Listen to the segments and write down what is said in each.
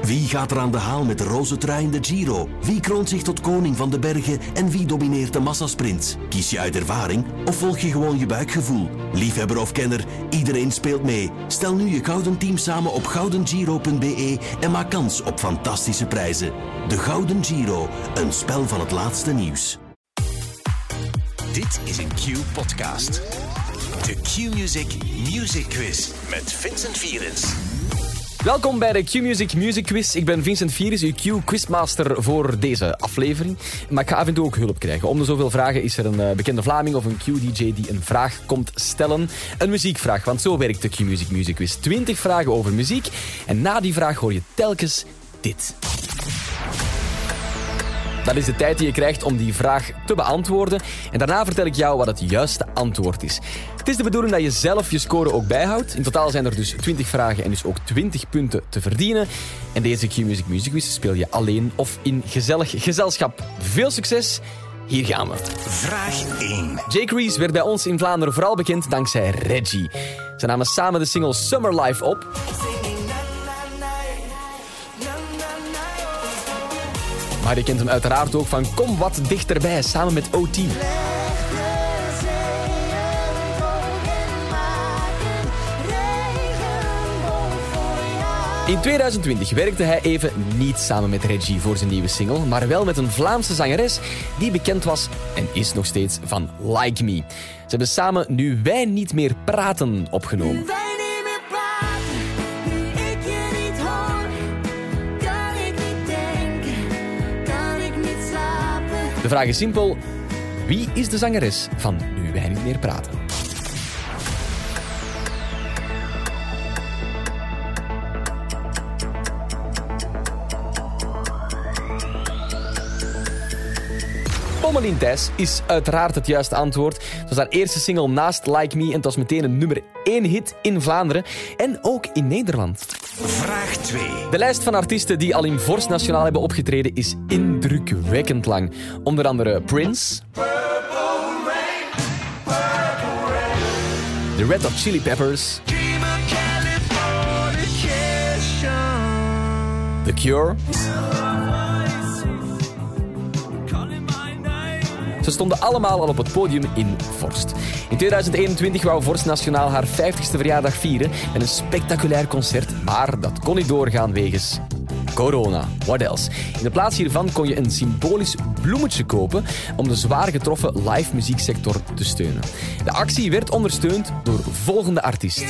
Wie gaat er aan de haal met de roze trui in de Giro? Wie kroont zich tot koning van de bergen en wie domineert de massasprint? Kies je uit ervaring of volg je gewoon je buikgevoel? Liefhebber of kenner, iedereen speelt mee. Stel nu je Gouden Team samen op goudengiro.be en maak kans op fantastische prijzen. De Gouden Giro, een spel van het laatste nieuws. Dit is een Q-podcast. De Q-Music Music Quiz met Vincent Vierens. Welkom bij de Q-Music Music Quiz. Ik ben Vincent Vierens, uw Q-quizmaster voor deze aflevering. Maar ik ga af en toe ook hulp krijgen. Om de zoveel vragen is er een bekende Vlaming of een Q-DJ die een vraag komt stellen. Een muziekvraag, want zo werkt de Q-Music Music Quiz. 20 vragen over muziek. En na die vraag hoor je telkens dit. Dat is de tijd die je krijgt om die vraag te beantwoorden. En daarna vertel ik jou wat het juiste antwoord is. Het is de bedoeling dat je zelf je score ook bijhoudt. In totaal zijn er dus 20 vragen en dus ook 20 punten te verdienen. En deze Q-Music Music Quiz speel je alleen of in gezellig gezelschap. Veel succes, hier gaan we. Vraag 1. Jake Reese werd bij ons in Vlaanderen vooral bekend dankzij Reggie. Ze namen samen de single Summer Life op. Maar je kent hem uiteraard ook van Kom Wat Dichterbij, samen met O.T. In 2020 werkte hij even niet samen met Reggie voor zijn nieuwe single, maar wel met een Vlaamse zangeres die bekend was en is nog steeds van Like Me. Ze hebben samen Nu Wij Niet Meer Praten opgenomen. De vraag is simpel. Wie is de zangeres van Nu Wij Niet Meer Praten? Pommelien Thijs is uiteraard het juiste antwoord. Het was haar eerste single naast Like Me en het was meteen een nummer 1 hit in Vlaanderen en ook in Nederland. Vraag 2. De lijst van artiesten die al in Vorst Nationaal hebben opgetreden is indrukwekkend lang. Onder andere Prince, The Red Hot Chili Peppers, The Cure. Ze stonden allemaal al op het podium in Vorst. In 2021 wou Vorst Nationaal haar 50ste verjaardag vieren met een spectaculair concert, maar dat kon niet doorgaan wegens corona. What else? In de plaats hiervan kon je een symbolisch bloemetje kopen om de zwaar getroffen live muzieksector te steunen. De actie werd ondersteund door volgende artiest.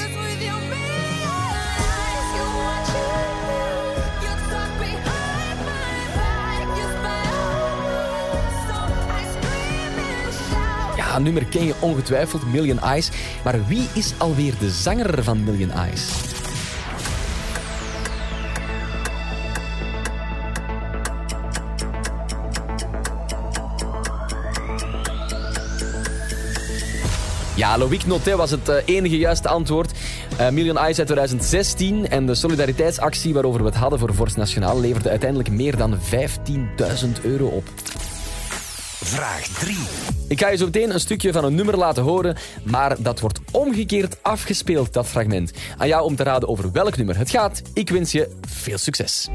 Een nummer ken je ongetwijfeld, Million Eyes. Maar wie is alweer de zanger van Million Eyes? Ja, Loïc Notet was het enige juiste antwoord. Million Eyes uit 2016 en de solidariteitsactie waarover we het hadden voor Vorst Nationaal leverde uiteindelijk meer dan €15.000 op. Vraag 3. Ik ga je zo meteen een stukje van een nummer laten horen, maar dat wordt omgekeerd afgespeeld, dat fragment. Aan jou om te raden over welk nummer het gaat. Ik wens je veel succes.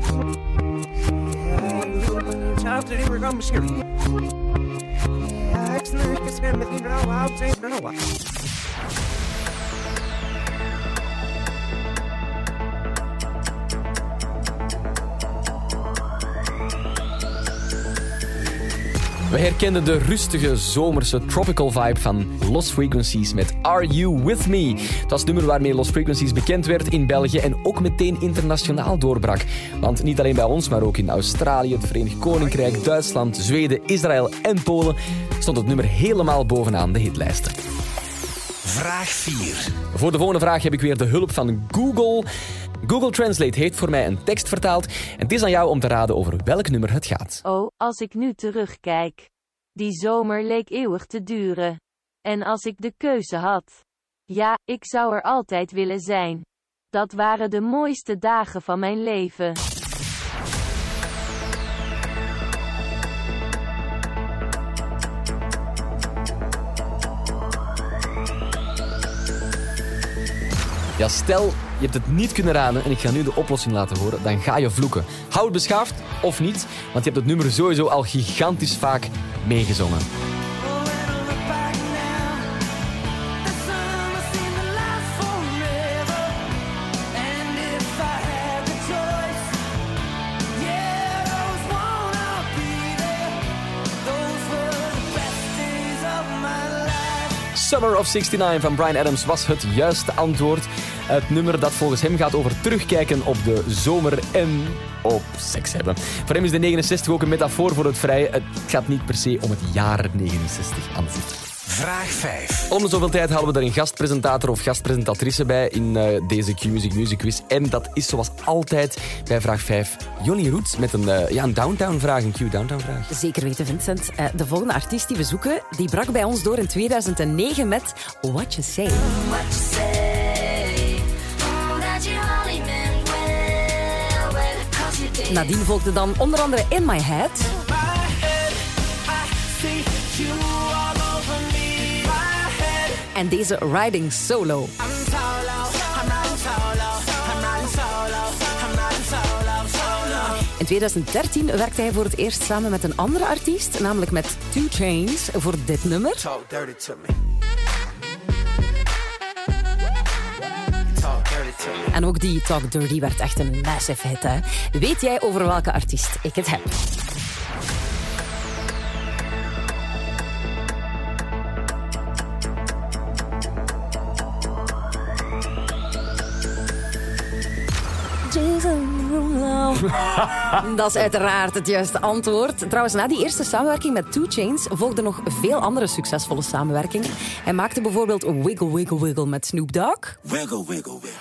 We herkenden de rustige, zomerse tropical vibe van Lost Frequencies met Are You With Me? Het was het nummer waarmee Lost Frequencies bekend werd in België en ook meteen internationaal doorbrak. Want niet alleen bij ons, maar ook in Australië, het Verenigd Koninkrijk, Duitsland, Zweden, Israël en Polen stond het nummer helemaal bovenaan de hitlijsten. Vraag 4. Voor de volgende vraag heb ik weer de hulp van Google. Google Translate heeft voor mij een tekst vertaald en het is aan jou om te raden over welk nummer het gaat. Oh, als ik nu terugkijk. Die zomer leek eeuwig te duren. En als ik de keuze had. Ja, ik zou er altijd willen zijn. Dat waren de mooiste dagen van mijn leven. Ja, stel je hebt het niet kunnen raden en ik ga nu de oplossing laten horen, dan ga je vloeken. Hou het beschaafd of niet, want je hebt het nummer sowieso al gigantisch vaak meegezongen. Summer of 69 van Bryan Adams was het juiste antwoord. Het nummer dat volgens hem gaat over terugkijken op de zomer en op seks hebben. Voor hem is de 69 ook een metafoor voor het vrije. Het gaat niet per se om het jaar 69 aan zich. Vraag 5. Om de zoveel tijd halen we er een gastpresentator of gastpresentatrice bij in deze Q-Music Music Quiz. En dat is zoals altijd bij vraag 5 Johnny Roots met een Downtown-vraag, een Q-Downtown-vraag. Zeker weten, Vincent. De volgende artiest die we zoeken, die brak bij ons door in 2009 met What You Say. Nadien volgde dan onder andere In My Head. En deze Riding Solo. In 2013 werkte hij voor het eerst samen met een andere artiest, namelijk met 2 Chainz, voor dit nummer. En ook die Talk Dirty werd echt een massive hit, hè? Weet jij over welke artiest ik het heb? Dat is uiteraard het juiste antwoord. Trouwens, na die eerste samenwerking met 2 Chainz volgden nog veel andere succesvolle samenwerkingen. Hij maakte bijvoorbeeld Wiggle Wiggle Wiggle met Snoop Dogg. Wiggle, wiggle, wiggle.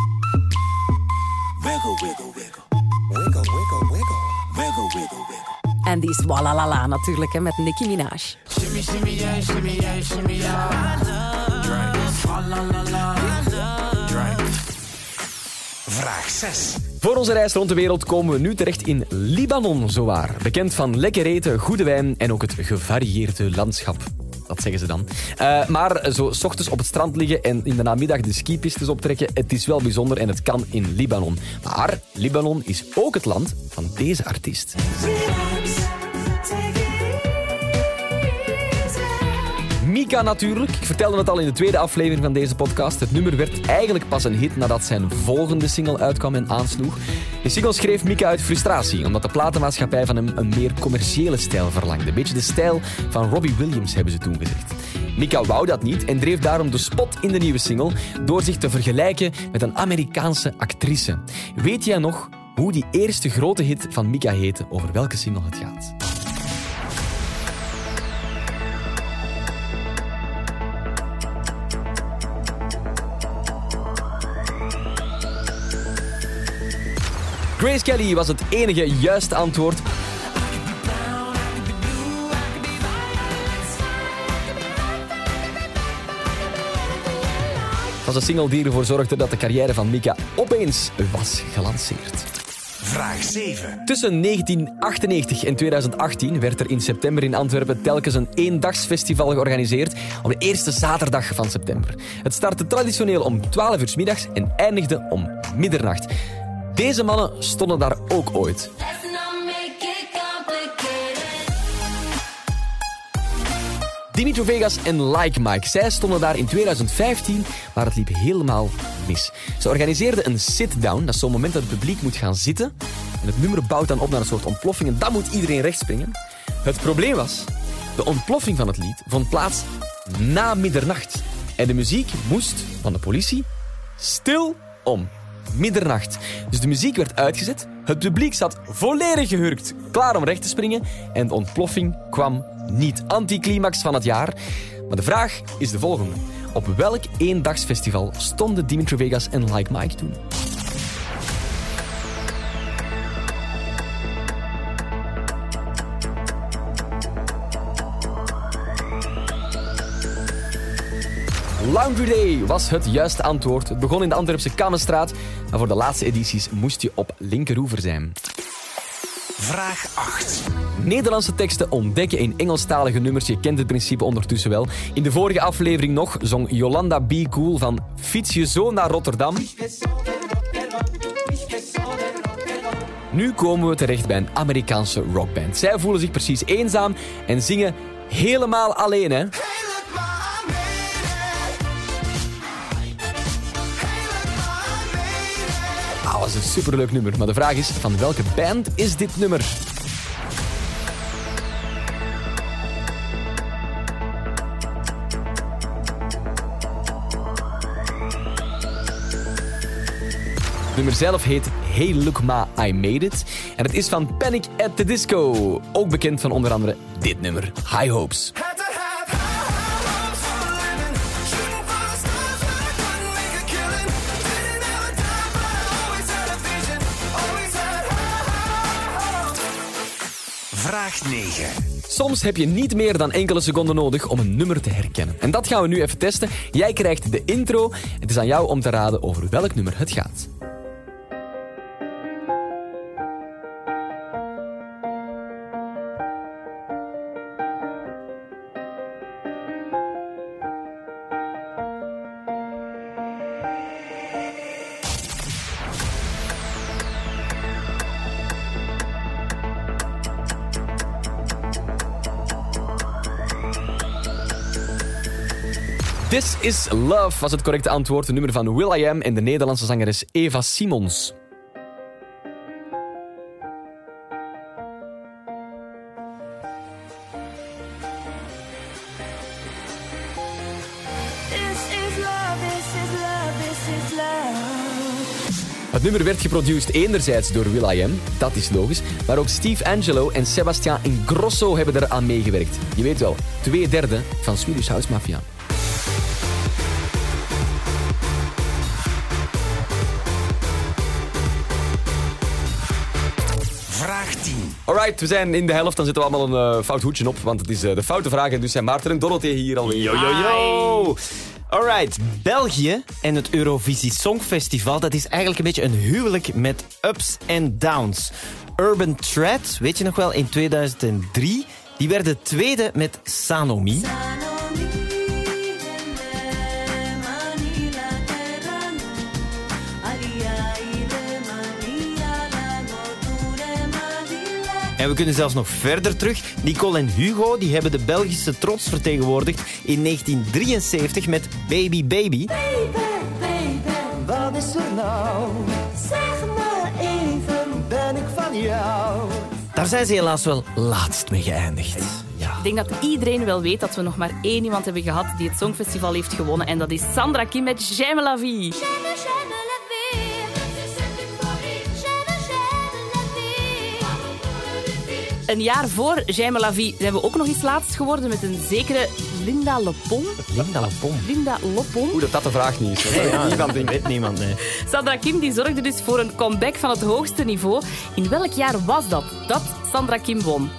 Wiggle, wiggle, wiggle. Wiggle, wiggle, wiggle. Wiggle, wiggle, wiggle. En die Swalala natuurlijk, hè, met Nicki Minaj. Shimmy, shimmy, yeah, shimmy, yeah, shimmy, yeah. Drink. Swalala. Drink. Vraag 6. Voor onze reis rond de wereld komen we nu terecht in Libanon, zowaar. Bekend van lekker eten, goede wijn en ook het gevarieerde landschap. Dat zeggen ze dan. Maar zo 's ochtends op het strand liggen en in de namiddag de skipistes optrekken, het is wel bijzonder en het kan in Libanon. Maar Libanon is ook het land van deze artiest. Mika natuurlijk. Ik vertelde het al in de tweede aflevering van deze podcast. Het nummer werd eigenlijk pas een hit nadat zijn volgende single uitkwam en aansloeg. De single schreef Mika uit frustratie, omdat de platenmaatschappij van hem een meer commerciële stijl verlangde. Een beetje de stijl van Robbie Williams, hebben ze toen gezegd. Mika wou dat niet en dreef daarom de spot in de nieuwe single door zich te vergelijken met een Amerikaanse actrice. Weet jij nog hoe die eerste grote hit van Mika heette, over welke single het gaat? Grace Kelly was het enige juiste antwoord. Het was een single die ervoor zorgde dat de carrière van Mika opeens was gelanceerd. Vraag 7. Tussen 1998 en 2018 werd er in september in Antwerpen telkens een eendagsfestival georganiseerd op de eerste zaterdag van september. Het startte traditioneel om 12 uur 's middags en eindigde om middernacht. Deze mannen stonden daar ook ooit. Dimitri Vegas en Like Mike. Zij stonden daar in 2015, maar het liep helemaal mis. Ze organiseerden een sit-down, dat is zo'n moment dat het publiek moet gaan zitten. En het nummer bouwt dan op naar een soort ontploffing en dan moet iedereen recht springen. Het probleem was, de ontploffing van het lied vond plaats na middernacht. En de muziek moest van de politie stil om middernacht. Dus de muziek werd uitgezet, het publiek zat volledig gehurkt, klaar om recht te springen en de ontploffing kwam niet. Anticlimax van het jaar. Maar de vraag is de volgende. Op welk eendagsfestival stonden Dimitri Vegas en Like Mike toen? Laundry Day was het juiste antwoord. Het begon in de Antwerpse Kammenstraat, maar voor de laatste edities moest je op linkeroever zijn. Vraag 8. Nederlandse teksten ontdekken in Engelstalige nummers. Je kent het principe ondertussen wel. In de vorige aflevering nog zong Jolanda B. Cool van Fiets je zo naar Rotterdam. Nu komen we terecht bij een Amerikaanse rockband. Zij voelen zich precies eenzaam en zingen helemaal alleen, hè? Dat is een superleuk nummer, maar de vraag is, van welke band is dit nummer? Het nummer zelf heet Hey Look Ma, I Made It. En het is van Panic at the Disco. Ook bekend van onder andere dit nummer, High Hopes. Vraag 9. Soms heb je niet meer dan enkele seconden nodig om een nummer te herkennen. En dat gaan we nu even testen. Jij krijgt de intro. Het is aan jou om te raden over welk nummer het gaat. This is Love was het correcte antwoord. Een nummer van will.i.am en de Nederlandse zangeres Eva Simons. Het nummer werd geproduceerd enerzijds door will.i.am, dat is logisch, maar ook Steve Angelo en Sebastian Ingrosso hebben eraan meegewerkt. Je weet wel, 2/3 van Swedish House Mafia. Vraag 10. Alright, we zijn in de helft, dan zetten we allemaal een fout hoedje op, want het is de foute vraag en dus zijn Maarten en Dorothee hier alweer. Yo. Alright, België en het Eurovisie Songfestival, dat is eigenlijk een beetje een huwelijk met ups en downs. Urban Thread, weet je nog wel, in 2003, die werden tweede met Sanomi. En we kunnen zelfs nog verder terug. Nicole en Hugo die hebben de Belgische trots vertegenwoordigd in 1973 met Baby Baby. Baby, baby, wat is er nou? Zeg me even, ben ik van jou? Daar zijn ze helaas wel laatst mee geëindigd. Ja. Ik denk dat iedereen wel weet dat we nog maar één iemand hebben gehad die het Songfestival heeft gewonnen. En dat is Sandra Kim met J'aime la vie. Een jaar voor J'aime la vie zijn we ook nog eens laatst geworden met een zekere Linda Lepon. Linda Lepon. Hoe dat de vraag niet is. Weet niemand, nee. Sandra Kim die zorgde dus voor een comeback van het hoogste niveau. In welk jaar was dat Sandra Kim won?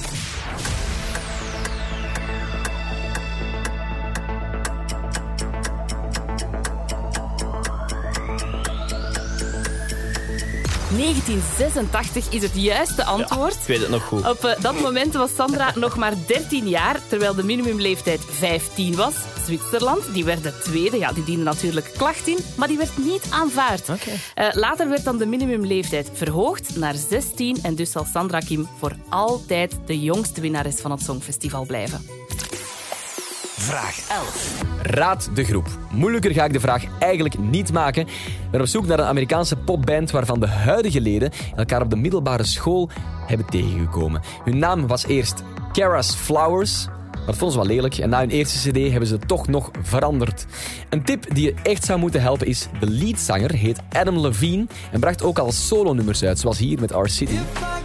...1986 is het juiste antwoord. Ja, ik weet het nog goed. Op dat moment was Sandra nog maar 13 jaar... terwijl de minimumleeftijd 15 was. Zwitserland, die werden tweede. Ja, die dienden natuurlijk klacht in, maar die werd niet aanvaard. Later werd dan de minimumleeftijd verhoogd naar 16... en dus zal Sandra Kim voor altijd de jongste winnares van het Songfestival blijven. Vraag 11. Raad de groep. Moeilijker ga ik de vraag eigenlijk niet maken. Ik ben op zoek naar een Amerikaanse popband waarvan de huidige leden elkaar op de middelbare school hebben tegengekomen. Hun naam was eerst Kara's Flowers, maar dat vonden ze wel lelijk. En na hun eerste cd hebben ze het toch nog veranderd. Een tip die je echt zou moeten helpen is... de leadzanger heet Adam Levine en bracht ook al solonummers uit, zoals hier met Our City.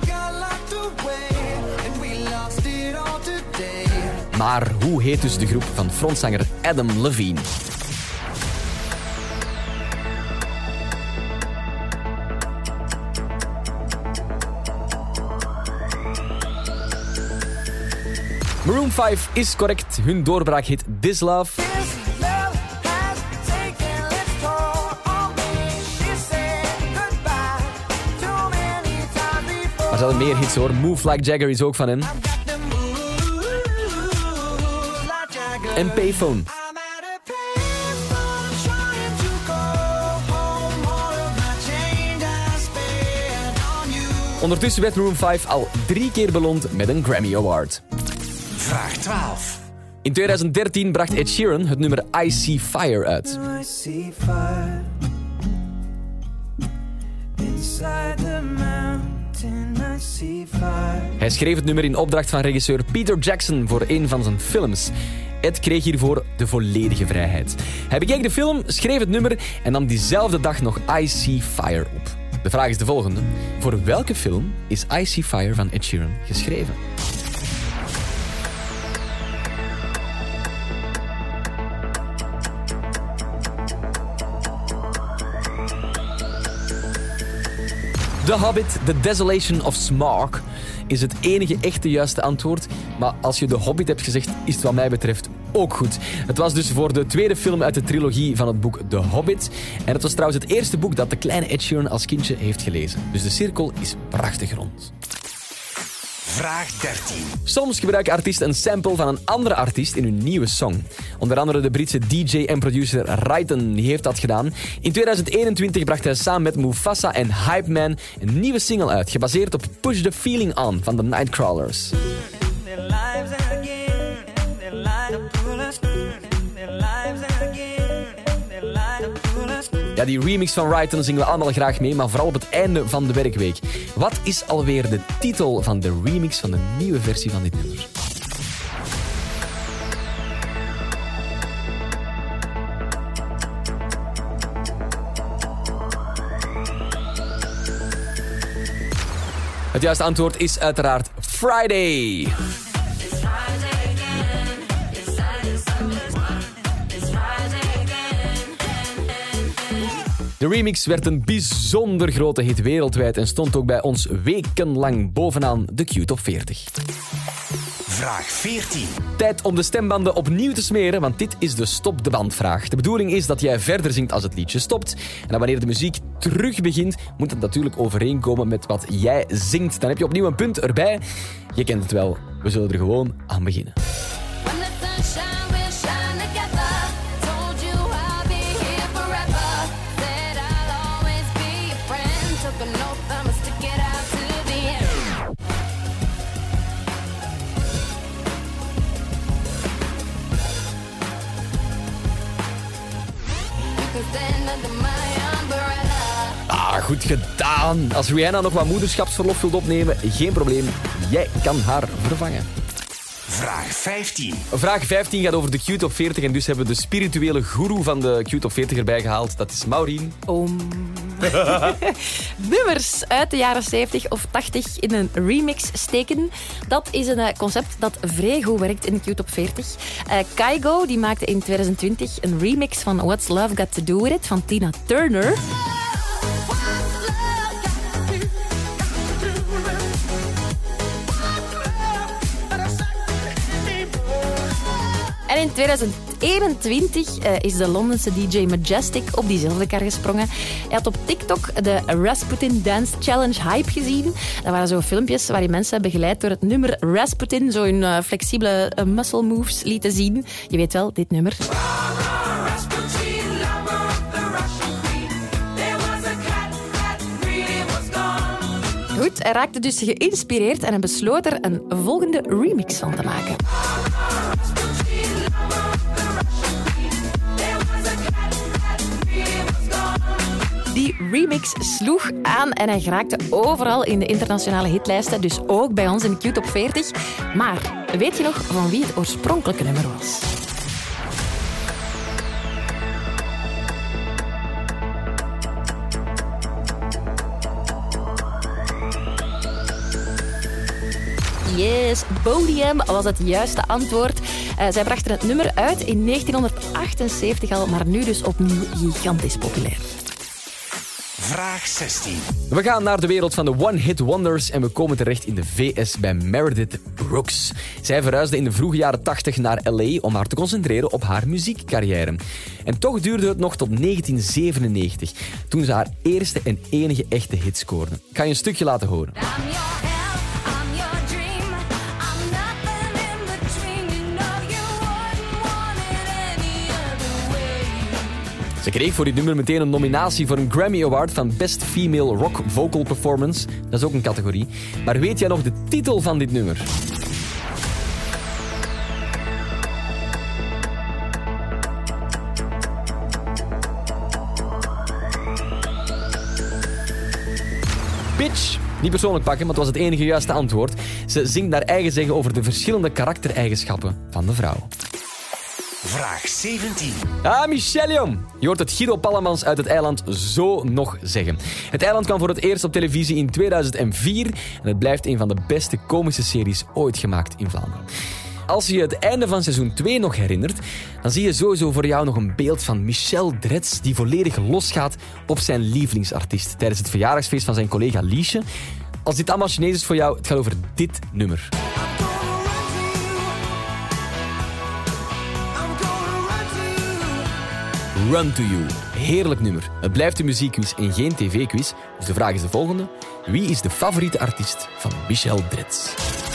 Maar hoe heet dus de groep van frontzanger Adam Levine? Maroon 5 is correct. Hun doorbraak heet This Love. Maar ze hadden meer hits hoor. Move Like Jagger is ook van hen. En Payphone. Ondertussen werd Maroon 5 al 3 keer beloond met een Grammy Award. Vraag 12. In 2013 bracht Ed Sheeran het nummer I See Fire uit. I see fire inside the mountain. I see fire. Hij schreef het nummer in opdracht van regisseur Peter Jackson voor een van zijn films. Ed kreeg hiervoor de volledige vrijheid. Hij bekeek de film, schreef het nummer en nam diezelfde dag nog I See Fire op. De vraag is de volgende. Voor welke film is I See Fire van Ed Sheeran geschreven? The Hobbit, The Desolation of Smaug is het enige echte juiste antwoord. Maar als je The Hobbit hebt gezegd, is het wat mij betreft ook goed. Het was dus voor de tweede film uit de trilogie van het boek The Hobbit. En het was trouwens het eerste boek dat de kleine Ed Sheeran als kindje heeft gelezen. Dus de cirkel is prachtig rond. Vraag 13. Soms gebruiken artiesten een sample van een andere artiest in hun nieuwe song. Onder andere de Britse DJ en producer Ryton heeft dat gedaan. In 2021 bracht hij samen met Mufasa en Hype Man een nieuwe single uit, gebaseerd op Push the Feeling On van de Nightcrawlers. Ja, die remix van Ryton zingen we allemaal graag mee, maar vooral op het einde van de werkweek. Wat is alweer de titel van de remix van de nieuwe versie van dit nummer? Het juiste antwoord is uiteraard Friday. De remix werd een bijzonder grote hit wereldwijd en stond ook bij ons wekenlang bovenaan de Q-top 40. Vraag 14. Tijd om de stembanden opnieuw te smeren, want dit is de stop de bandvraag. De bedoeling is dat jij verder zingt als het liedje stopt. En dan wanneer de muziek terug begint, moet het natuurlijk overeenkomen met wat jij zingt. Dan heb je opnieuw een punt erbij. Je kent het wel. We zullen er gewoon aan beginnen. Goed gedaan. Als Rihanna nog wat moederschapsverlof wilt opnemen, geen probleem. Jij kan haar vervangen. Vraag 15. Vraag 15 gaat over de Q-top 40 en dus hebben we de spirituele goeroe van de Q-top 40 erbij gehaald. Dat is Maureen. Nummers uit de jaren 70 of 80 in een remix steken. Dat is een concept dat vrij goed werkt in de Q-top 40. Kygo die maakte in 2020 een remix van What's Love Got To Do With It van Tina Turner. En in 2021 is de Londense DJ Majestic op diezelfde kar gesprongen. Hij had op TikTok de Rasputin Dance Challenge hype gezien. Dat waren zo filmpjes waarin mensen begeleid door het nummer Rasputin zo hun flexibele muscle moves lieten zien. Je weet wel, dit nummer. Goed, hij raakte dus geïnspireerd en hij besloot er een volgende remix van te maken. Die remix sloeg aan en hij geraakte overal in de internationale hitlijsten, dus ook bij ons in de Q-top 40. Maar weet je nog van wie het oorspronkelijke nummer was? Yes, Podium was het juiste antwoord. Zij brachten het nummer uit in 1978 al, maar nu dus opnieuw gigantisch populair. Vraag 16. We gaan naar de wereld van de one-hit wonders en we komen terecht in de VS bij Meredith Brooks. Zij verhuisde in de vroege jaren 80 naar LA om haar te concentreren op haar muziekcarrière. En toch duurde het nog tot 1997, toen ze haar eerste en enige echte hit scoorde. Ik ga je een stukje laten horen. Ze kreeg voor dit nummer meteen een nominatie voor een Grammy Award van Best Female Rock Vocal Performance. Dat is ook een categorie. Maar weet jij nog de titel van dit nummer? Bitch. Niet persoonlijk pakken, maar het was het enige juiste antwoord. Ze zingt naar eigen zeggen over de verschillende karaktereigenschappen van de vrouw. Vraag 17. Ah, Michel, jong. Je hoort het Guido Pallemans uit het eiland zo nog zeggen. Het eiland kwam voor het eerst op televisie in 2004 en het blijft een van de beste komische series ooit gemaakt in Vlaanderen. Als je het einde van seizoen 2 nog herinnert, dan zie je sowieso voor jou nog een beeld van Michel Dretz die volledig losgaat op zijn lievelingsartiest tijdens het verjaardagsfeest van zijn collega Liesje. Als dit allemaal Chinees is voor jou, het gaat over dit nummer. Run to You. Heerlijk nummer. Het blijft een muziekquiz en geen tv-quiz. Dus de vraag is de volgende. Wie is de favoriete artiest van Michel Dretz?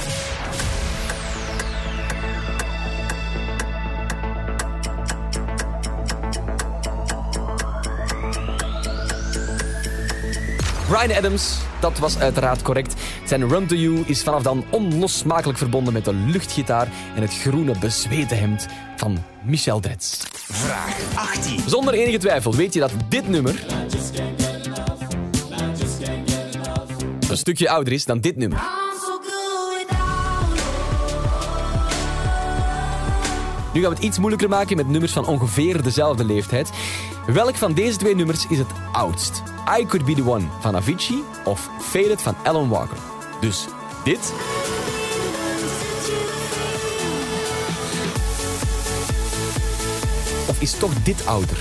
Bryan Adams, dat was uiteraard correct. Zijn Run to You is vanaf dan onlosmakelijk verbonden met de luchtgitaar en het groene bezweten hemd van Michel Dretz. Vraag 18. Zonder enige twijfel weet je dat dit nummer een stukje ouder is dan dit nummer. Nu gaan we het iets moeilijker maken met nummers van ongeveer dezelfde leeftijd. Welk van deze twee nummers is het oudst? I Could Be The One van Avicii of Faded van Alan Walker? Dus dit. Of is toch dit ouder?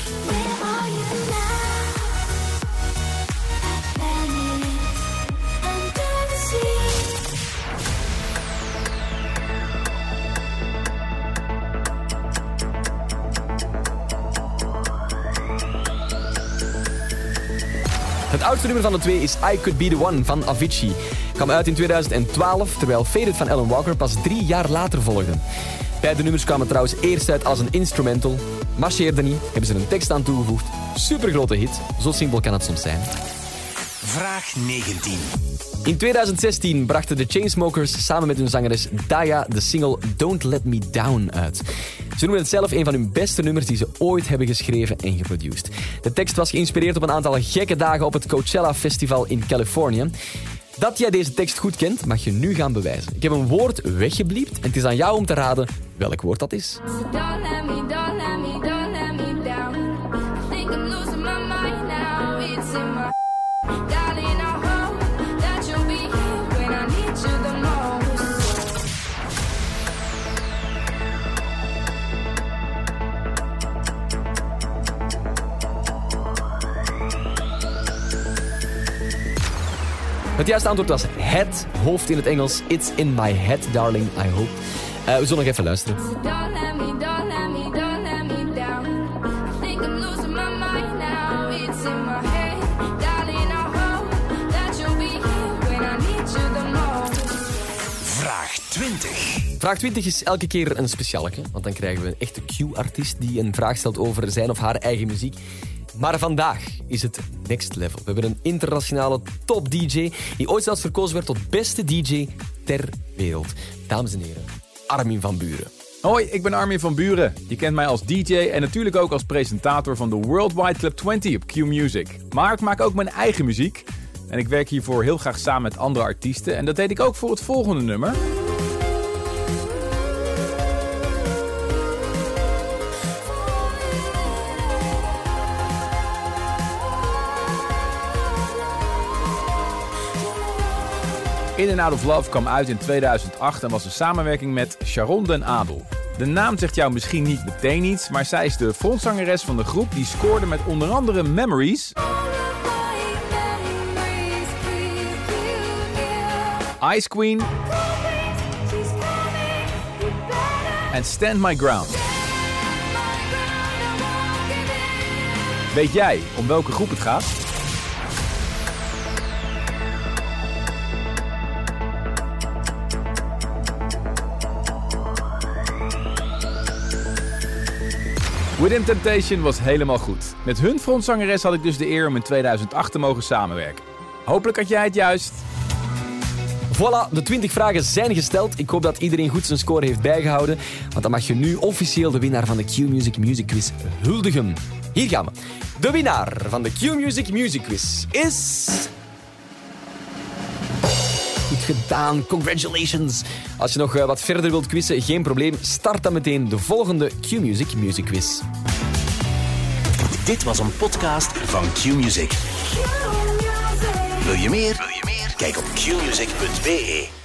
Het oudste nummer van de twee is I Could Be The One van Avicii. Kwam uit in 2012, terwijl Faded van Alan Walker pas 3 jaar later volgde. Beide nummers kwamen trouwens eerst uit als een instrumental. Marcheerde niet, hebben ze een tekst aan toegevoegd. Supergrote hit, zo simpel kan het soms zijn. Vraag 19. In 2016 brachten de Chainsmokers samen met hun zangeres Daya de single Don't Let Me Down uit. Ze noemen het zelf een van hun beste nummers die ze ooit hebben geschreven en geproduceerd. De tekst was geïnspireerd op een aantal gekke dagen op het Coachella Festival in Californië. Dat jij deze tekst goed kent, mag je nu gaan bewijzen. Ik heb een woord weggebliept en het is aan jou om te raden welk woord dat is. Het juiste antwoord was head, hoofd in het Engels. It's in my head, darling, I hope. We zullen nog even luisteren. Vraag 20. Vraag 20 is elke keer een specialeke, want dan krijgen we een echte Q-artiest die een vraag stelt over zijn of haar eigen muziek. Maar vandaag is het next level. We hebben een internationale top-dj die ooit zelfs verkozen werd tot beste DJ ter wereld. Dames en heren, Armin van Buuren. Hoi, ik ben Armin van Buuren. Je kent mij als DJ en natuurlijk ook als presentator van de Worldwide Club 20 op Q-Music. Maar ik maak ook mijn eigen muziek. En ik werk hiervoor heel graag samen met andere artiesten. En dat deed ik ook voor het volgende nummer. In and Out of Love kwam uit in 2008 en was een samenwerking met Sharon den Adel. De naam zegt jou misschien niet meteen iets, maar zij is de frontzangeres van de groep die scoorde met onder andere Memories, Ice Queen en Stand My Ground. Weet jij om welke groep het gaat? Within Temptation was helemaal goed. Met hun frontzangeres had ik dus de eer om in 2008 te mogen samenwerken. Hopelijk had jij het juist. Voilà, de 20 vragen zijn gesteld. Ik hoop dat iedereen goed zijn score heeft bijgehouden. Want dan mag je nu officieel de winnaar van de Q-Music Music Quiz huldigen. Hier gaan we. De winnaar van de Q-Music Music Quiz is... Goed gedaan, congratulations. Als je nog wat verder wilt quizzen, geen probleem. Start dan meteen de volgende Q-Music Music Quiz. Dit was een podcast van Q-Music. Wil je meer? Kijk op qmusic.be.